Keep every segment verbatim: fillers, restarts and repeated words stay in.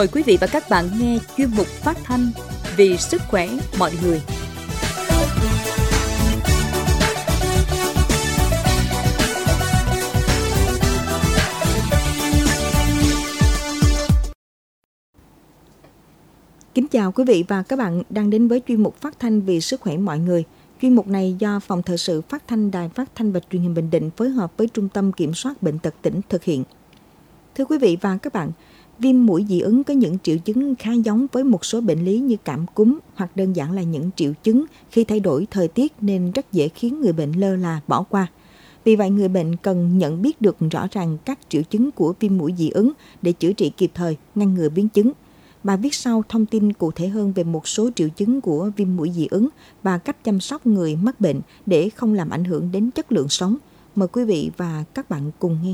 Mời quý vị và các bạn nghe chuyên mục phát thanh Vì sức khỏe mọi người. Kính chào quý vị và các bạn đang đến với chuyên mục phát thanh Vì sức khỏe mọi người. Chuyên mục này do Phòng Thời sự Phát thanh Đài Phát thanh và Truyền hình Bình Định phối hợp với Trung tâm Kiểm soát Bệnh tật tỉnh thực hiện. Thưa quý vị và các bạn, viêm mũi dị ứng có những triệu chứng khá giống với một số bệnh lý như cảm cúm hoặc đơn giản là những triệu chứng khi thay đổi thời tiết nên rất dễ khiến người bệnh lơ là bỏ qua. Vì vậy, người bệnh cần nhận biết được rõ ràng các triệu chứng của viêm mũi dị ứng để chữa trị kịp thời, ngăn ngừa biến chứng. Bài viết sau thông tin cụ thể hơn về một số triệu chứng của viêm mũi dị ứng và cách chăm sóc người mắc bệnh để không làm ảnh hưởng đến chất lượng sống. Mời quý vị và các bạn cùng nghe.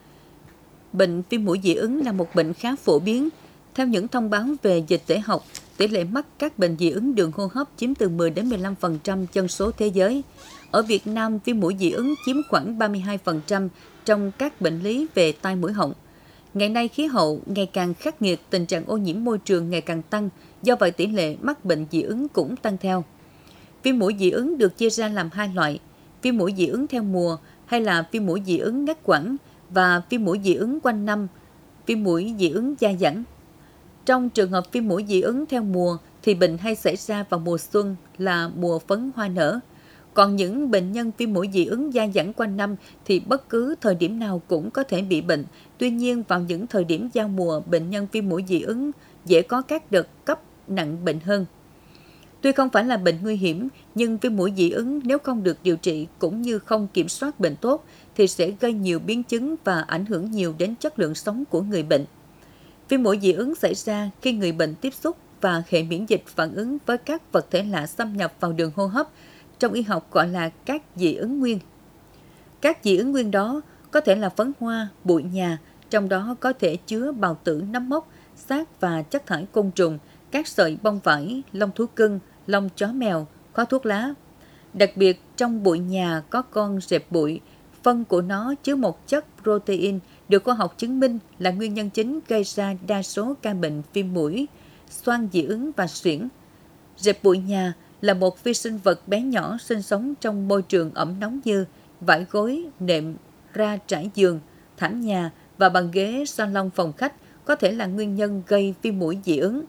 Bệnh viêm mũi dị ứng là một bệnh khá phổ biến. Theo những thông báo về dịch tễ học, tỷ lệ mắc các bệnh dị ứng đường hô hấp chiếm từ mười đến mười lăm phần trăm dân số thế giới. Ở Việt Nam, viêm mũi dị ứng chiếm khoảng ba mươi hai phần trăm trong các bệnh lý về tai mũi họng. Ngày nay khí hậu ngày càng khắc nghiệt, tình trạng ô nhiễm môi trường ngày càng tăng, do vậy tỷ lệ mắc bệnh dị ứng cũng tăng theo. Viêm mũi dị ứng được chia ra làm hai loại: viêm mũi dị ứng theo mùa hay là viêm mũi dị ứng ngắt quãng và viêm mũi dị ứng quanh năm, viêm mũi dị ứng dai dẳng. Trong trường hợp viêm mũi dị ứng theo mùa thì bệnh hay xảy ra vào mùa xuân là mùa phấn hoa nở. Còn những bệnh nhân viêm mũi dị ứng dai dẳng quanh năm thì bất cứ thời điểm nào cũng có thể bị bệnh. Tuy nhiên, vào những thời điểm giao mùa, bệnh nhân viêm mũi dị ứng dễ có các đợt cấp nặng bệnh hơn. Tuy không phải là bệnh nguy hiểm, nhưng viêm mũi dị ứng nếu không được điều trị cũng như không kiểm soát bệnh tốt thì sẽ gây nhiều biến chứng và ảnh hưởng nhiều đến chất lượng sống của người bệnh. Viêm mũi dị ứng xảy ra khi người bệnh tiếp xúc và hệ miễn dịch phản ứng với các vật thể lạ xâm nhập vào đường hô hấp, trong y học gọi là các dị ứng nguyên. Các dị ứng nguyên đó có thể là phấn hoa, bụi nhà, trong đó có thể chứa bào tử nấm mốc, xác và chất thải côn trùng, các sợi bông vải, lông thú cưng, lông chó mèo, khói thuốc lá. Đặc biệt trong bụi nhà có con rệp bụi, phân của nó chứa một chất protein được khoa học chứng minh là nguyên nhân chính gây ra đa số ca bệnh viêm mũi, xoang dị ứng và suyễn. Rệp bụi nhà là một vi sinh vật bé nhỏ sinh sống trong môi trường ẩm nóng như vải gối, nệm, ra trải giường, thảm nhà và bàn ghế salon phòng khách, có thể là nguyên nhân gây viêm mũi dị ứng.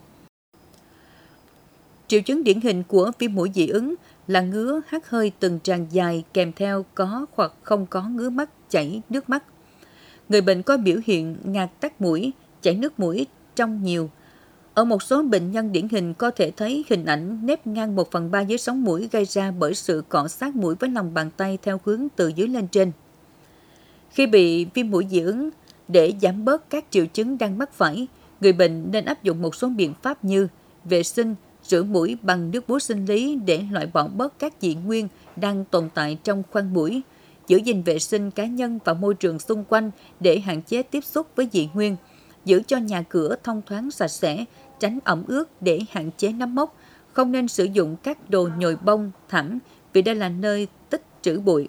Triệu chứng điển hình của viêm mũi dị ứng là ngứa, hắt hơi từng tràng dài kèm theo có hoặc không có ngứa mắt, chảy nước mắt. Người bệnh có biểu hiện ngạt tắc mũi, chảy nước mũi trong nhiều. Ở một số bệnh nhân điển hình có thể thấy hình ảnh nếp ngang một phần ba dưới sống mũi gây ra bởi sự cọ sát mũi với lòng bàn tay theo hướng từ dưới lên trên. Khi bị viêm mũi dị ứng, để giảm bớt các triệu chứng đang mắc phải, người bệnh nên áp dụng một số biện pháp như vệ sinh, rửa mũi bằng nước muối sinh lý để loại bỏ bớt các dị nguyên đang tồn tại trong khoang mũi, giữ gìn vệ sinh cá nhân và môi trường xung quanh để hạn chế tiếp xúc với dị nguyên, giữ cho nhà cửa thông thoáng sạch sẽ, tránh ẩm ướt để hạn chế nấm mốc, không nên sử dụng các đồ nhồi bông, thảm vì đây là nơi tích trữ bụi.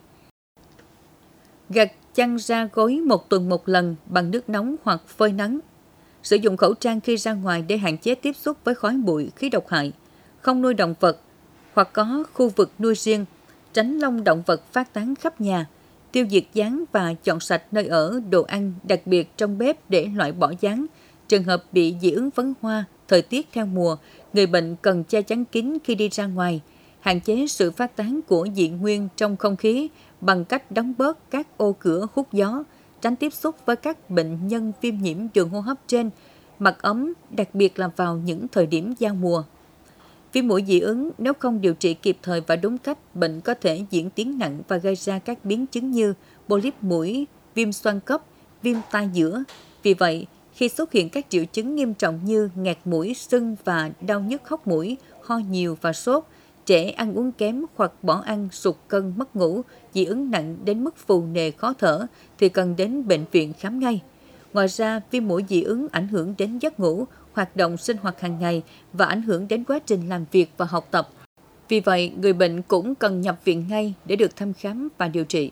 Gạt chăn ra gối một tuần một lần bằng nước nóng hoặc phơi nắng. Sử dụng khẩu trang khi ra ngoài để hạn chế tiếp xúc với khói bụi, khí độc hại. Không nuôi động vật hoặc có khu vực nuôi riêng, tránh lông động vật phát tán khắp nhà. Tiêu diệt gián và dọn sạch nơi ở, đồ ăn, đặc biệt trong bếp để loại bỏ gián. Trường hợp bị dị ứng phấn hoa, thời tiết theo mùa, người bệnh cần che chắn kín khi đi ra ngoài, hạn chế sự phát tán của dị nguyên trong không khí bằng cách đóng bớt các ô cửa hút gió, tránh tiếp xúc với các bệnh nhân viêm nhiễm đường hô hấp trên, mặc ấm, đặc biệt là vào những thời điểm giao mùa. Viêm mũi dị ứng nếu không điều trị kịp thời và đúng cách, bệnh có thể diễn tiến nặng và gây ra các biến chứng như polyp mũi, viêm xoang cấp, viêm tai giữa. Vì vậy, khi xuất hiện các triệu chứng nghiêm trọng như nghẹt mũi, sưng và đau nhức hốc mũi, ho nhiều và sốt, trẻ ăn uống kém hoặc bỏ ăn, sụt cân, mất ngủ, dị ứng nặng đến mức phù nề khó thở thì cần đến bệnh viện khám ngay. Ngoài ra, viêm mũi dị ứng ảnh hưởng đến giấc ngủ, hoạt động sinh hoạt hàng ngày và ảnh hưởng đến quá trình làm việc và học tập. Vì vậy, người bệnh cũng cần nhập viện ngay để được thăm khám và điều trị.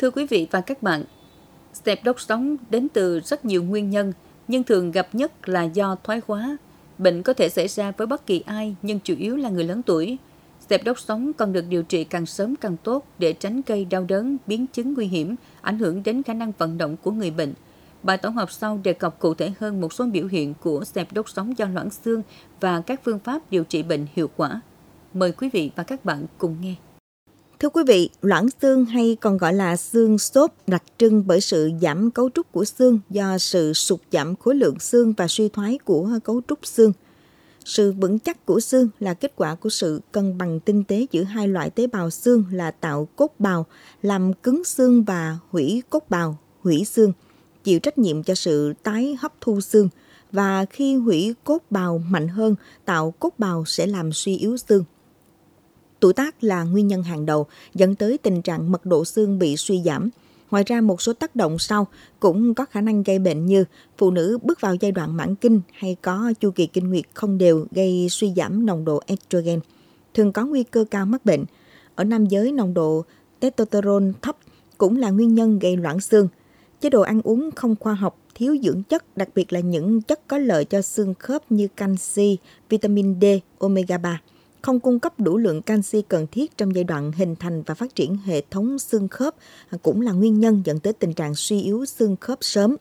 Thưa quý vị và các bạn, xẹp đốt sống đến từ rất nhiều nguyên nhân, nhưng thường gặp nhất là do thoái hóa. Bệnh có thể xảy ra với bất kỳ ai, nhưng chủ yếu là người lớn tuổi. Xẹp đốt sống cần được điều trị càng sớm càng tốt để tránh gây đau đớn, biến chứng nguy hiểm, ảnh hưởng đến khả năng vận động của người bệnh. Bài tổng hợp sau đề cập cụ thể hơn một số biểu hiện của xẹp đốt sống do loãng xương và các phương pháp điều trị bệnh hiệu quả. Mời quý vị và các bạn cùng nghe. Thưa quý vị, loãng xương hay còn gọi là xương xốp đặc trưng bởi sự giảm cấu trúc của xương do sự sụt giảm khối lượng xương và suy thoái của cấu trúc xương. Sự vững chắc của xương là kết quả của sự cân bằng tinh tế giữa hai loại tế bào xương là tạo cốt bào, làm cứng xương và hủy cốt bào, hủy xương, chịu trách nhiệm cho sự tái hấp thu xương. Và khi hủy cốt bào mạnh hơn, tạo cốt bào sẽ làm suy yếu xương. Tuổi tác là nguyên nhân hàng đầu dẫn tới tình trạng mật độ xương bị suy giảm. Ngoài ra, một số tác động sau cũng có khả năng gây bệnh như phụ nữ bước vào giai đoạn mãn kinh hay có chu kỳ kinh nguyệt không đều gây suy giảm nồng độ estrogen, thường có nguy cơ cao mắc bệnh. Ở nam giới, nồng độ testosterone thấp cũng là nguyên nhân gây loãng xương. Chế độ ăn uống không khoa học, thiếu dưỡng chất, đặc biệt là những chất có lợi cho xương khớp như canxi, vitamin D, omega ba. Không cung cấp đủ lượng canxi cần thiết trong giai đoạn hình thành và phát triển hệ thống xương khớp cũng là nguyên nhân dẫn tới tình trạng suy yếu xương khớp sớm.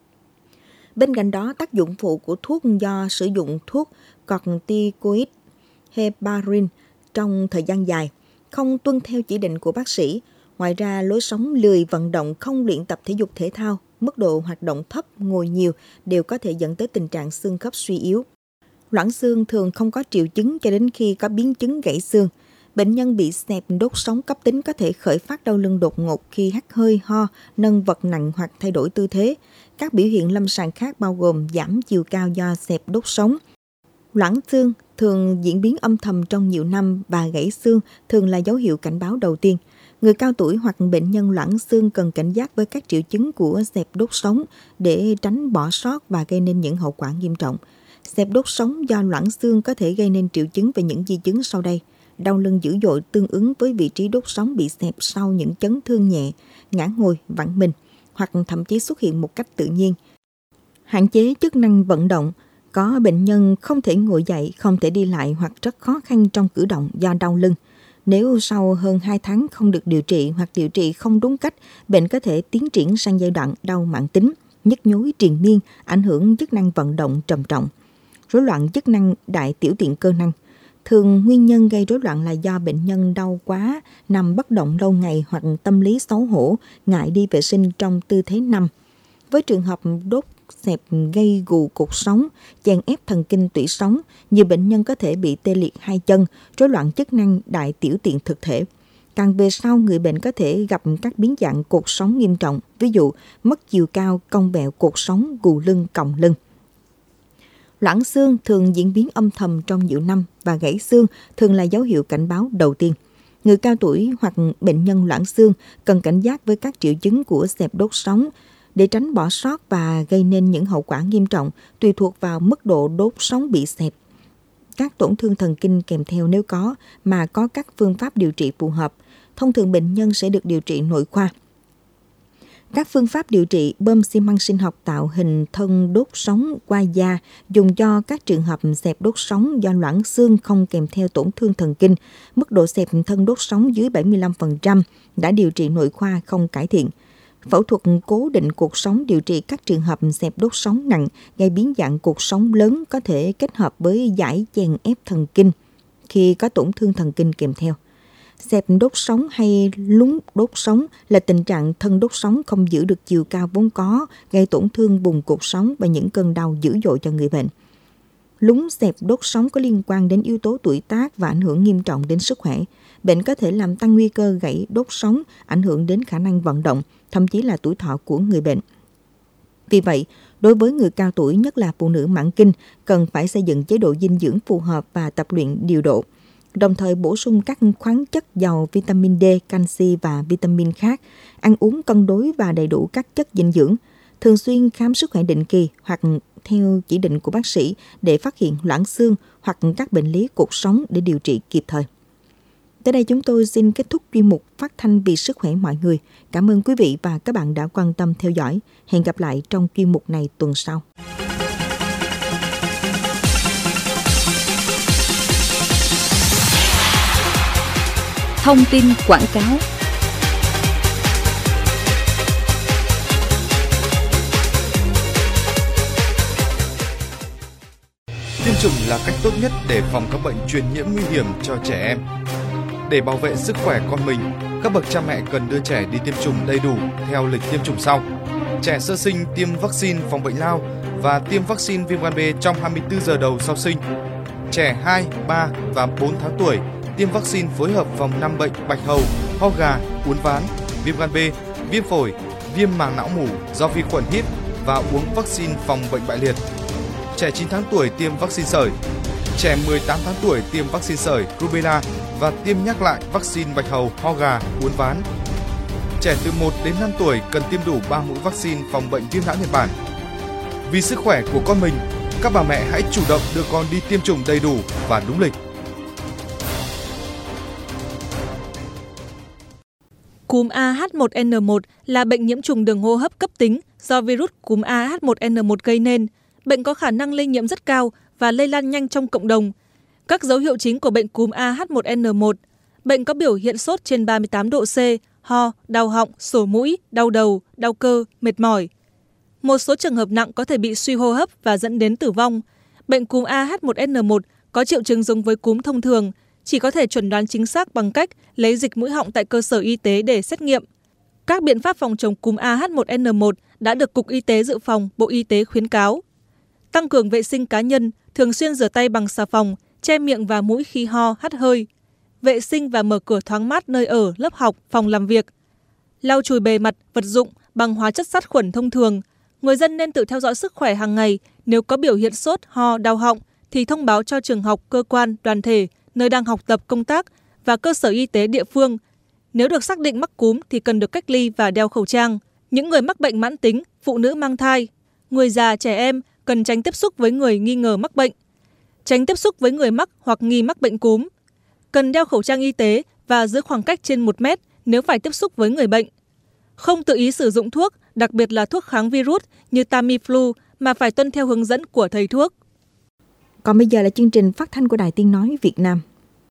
Bên cạnh đó, tác dụng phụ của thuốc do sử dụng thuốc corticoid, heparin trong thời gian dài, không tuân theo chỉ định của bác sĩ. Ngoài ra, lối sống lười vận động, không luyện tập thể dục thể thao, mức độ hoạt động thấp, ngồi nhiều đều có thể dẫn tới tình trạng xương khớp suy yếu. Loãng xương thường không có triệu chứng cho đến khi có biến chứng gãy xương. Bệnh nhân bị xẹp đốt sống cấp tính có thể khởi phát đau lưng đột ngột khi hắt hơi, ho, nâng vật nặng hoặc thay đổi tư thế. Các biểu hiện lâm sàng khác bao gồm giảm chiều cao do xẹp đốt sống. Loãng xương thường diễn biến âm thầm trong nhiều năm và gãy xương thường là dấu hiệu cảnh báo đầu tiên. Người cao tuổi hoặc bệnh nhân loãng xương cần cảnh giác với các triệu chứng của xẹp đốt sống để tránh bỏ sót và gây nên những hậu quả nghiêm trọng. Xẹp đốt sống do loãng xương có thể gây nên triệu chứng về những di chứng sau đây. Đau lưng dữ dội tương ứng với vị trí đốt sống bị xẹp sau những chấn thương nhẹ, ngã ngồi, vặn mình, hoặc thậm chí xuất hiện một cách tự nhiên. Hạn chế chức năng vận động. Có bệnh nhân không thể ngồi dậy, không thể đi lại hoặc rất khó khăn trong cử động do đau lưng. Nếu sau hơn hai tháng không được điều trị hoặc điều trị không đúng cách, bệnh có thể tiến triển sang giai đoạn đau mãn tính, nhức nhối triền miên, ảnh hưởng chức năng vận động trầm trọng. Rối loạn chức năng đại tiểu tiện cơ năng. Thường nguyên nhân gây rối loạn là do bệnh nhân đau quá, nằm bất động lâu ngày hoặc tâm lý xấu hổ, ngại đi vệ sinh trong tư thế nằm. Với trường hợp đốt xẹp gây gù cột sống, chèn ép thần kinh tủy sống, nhiều bệnh nhân có thể bị tê liệt hai chân, rối loạn chức năng đại tiểu tiện thực thể. Càng về sau, người bệnh có thể gặp các biến dạng cột sống nghiêm trọng, ví dụ mất chiều cao, cong vẹo cột sống, gù lưng, còng lưng. Loãng xương thường diễn biến âm thầm trong nhiều năm và gãy xương thường là dấu hiệu cảnh báo đầu tiên. Người cao tuổi hoặc bệnh nhân loãng xương cần cảnh giác với các triệu chứng của xẹp đốt sống để tránh bỏ sót và gây nên những hậu quả nghiêm trọng tùy thuộc vào mức độ đốt sống bị xẹp. Các tổn thương thần kinh kèm theo nếu có mà có các phương pháp điều trị phù hợp, thông thường bệnh nhân sẽ được điều trị nội khoa. Các phương pháp điều trị bơm xi măng sinh học tạo hình thân đốt sống qua da dùng cho các trường hợp xẹp đốt sống do loãng xương không kèm theo tổn thương thần kinh, mức độ xẹp thân đốt sống dưới bảy mươi lăm phần trăm đã điều trị nội khoa không cải thiện. Phẫu thuật cố định cột sống điều trị các trường hợp xẹp đốt sống nặng gây biến dạng cột sống lớn có thể kết hợp với giải chèn ép thần kinh khi có tổn thương thần kinh kèm theo. Xẹp đốt sống hay lún đốt sống là tình trạng thân đốt sống không giữ được chiều cao vốn có, gây tổn thương vùng cột sống và những cơn đau dữ dội cho người bệnh. Lún xẹp đốt sống có liên quan đến yếu tố tuổi tác và ảnh hưởng nghiêm trọng đến sức khỏe. Bệnh có thể làm tăng nguy cơ gãy đốt sống, ảnh hưởng đến khả năng vận động, thậm chí là tuổi thọ của người bệnh. Vì vậy, đối với người cao tuổi, nhất là phụ nữ mãn kinh, cần phải xây dựng chế độ dinh dưỡng phù hợp và tập luyện điều độ, đồng thời bổ sung các khoáng chất giàu vitamin D, canxi và vitamin khác, ăn uống cân đối và đầy đủ các chất dinh dưỡng, thường xuyên khám sức khỏe định kỳ hoặc theo chỉ định của bác sĩ để phát hiện loãng xương hoặc các bệnh lý cột sống để điều trị kịp thời. Tới đây chúng tôi xin kết thúc chuyên mục Phát thanh vì sức khỏe mọi người. Cảm ơn quý vị và các bạn đã quan tâm theo dõi. Hẹn gặp lại trong chuyên mục này tuần sau. Thông tin quảng cáo. Tiêm chủng là cách tốt nhất để phòng các bệnh truyền nhiễm nguy hiểm cho trẻ em. Để bảo vệ sức khỏe con mình, các bậc cha mẹ cần đưa trẻ đi tiêm chủng đầy đủ theo lịch tiêm chủng sau. Trẻ sơ sinh tiêm vaccine phòng bệnh lao và tiêm vaccine viêm gan B trong hai mươi tư giờ đầu sau sinh. Trẻ hai, ba và bốn tháng tuổi tiêm vaccine phối hợp phòng năm bệnh bạch hầu, ho gà, uốn ván, viêm gan B, viêm phổi, viêm màng não mủ do vi khuẩn hít và uống vaccine phòng bệnh bại liệt. Trẻ chín tháng tuổi tiêm vaccine sởi. Trẻ mười tám tháng tuổi tiêm vaccine sởi, rubella và tiêm nhắc lại vaccine bạch hầu, ho gà, uốn ván. Trẻ từ một đến năm tuổi cần tiêm đủ ba mũi vaccine phòng bệnh viêm não Nhật Bản. Vì sức khỏe của con mình, các bà mẹ hãy chủ động đưa con đi tiêm chủng đầy đủ và đúng lịch. Cúm A H một N một là bệnh nhiễm trùng đường hô hấp cấp tính do virus cúm A H một N một gây nên. Bệnh có khả năng lây nhiễm rất cao và lây lan nhanh trong cộng đồng. Các dấu hiệu chính của bệnh cúm A H một N một: bệnh có biểu hiện sốt trên ba mươi tám độ C, ho, đau họng, sổ mũi, đau đầu, đau cơ, mệt mỏi. Một số trường hợp nặng có thể bị suy hô hấp và dẫn đến tử vong. Bệnh cúm A H một N một có triệu chứng giống với cúm thông thường, chỉ có thể chẩn đoán chính xác bằng cách lấy dịch mũi họng tại cơ sở y tế để xét nghiệm. Các biện pháp phòng chống cúm A H một N một đã được Cục Y tế Dự phòng, Bộ Y tế khuyến cáo. Tăng cường vệ sinh cá nhân, thường xuyên rửa tay bằng xà phòng, che miệng và mũi khi ho, hắt hơi. Vệ sinh và mở cửa thoáng mát nơi ở, lớp học, phòng làm việc. Lau chùi bề mặt, vật dụng bằng hóa chất sát khuẩn thông thường. Người dân nên tự theo dõi sức khỏe hàng ngày. Nếu có biểu hiện sốt, ho, đau họng thì thông báo cho trường học, cơ quan, đoàn thể, nơi đang học tập, công tác và cơ sở y tế địa phương. Nếu được xác định mắc cúm thì cần được cách ly và đeo khẩu trang. Những người mắc bệnh mãn tính, phụ nữ mang thai, người già, trẻ em cần tránh tiếp xúc với người nghi ngờ mắc bệnh. Tránh tiếp xúc với người mắc hoặc nghi mắc bệnh cúm. Cần đeo khẩu trang y tế và giữ khoảng cách trên một mét nếu phải tiếp xúc với người bệnh. Không tự ý sử dụng thuốc, đặc biệt là thuốc kháng virus như Tamiflu mà phải tuân theo hướng dẫn của thầy thuốc. Còn bây giờ là chương trình phát thanh của Đài Tiếng Nói Việt Nam.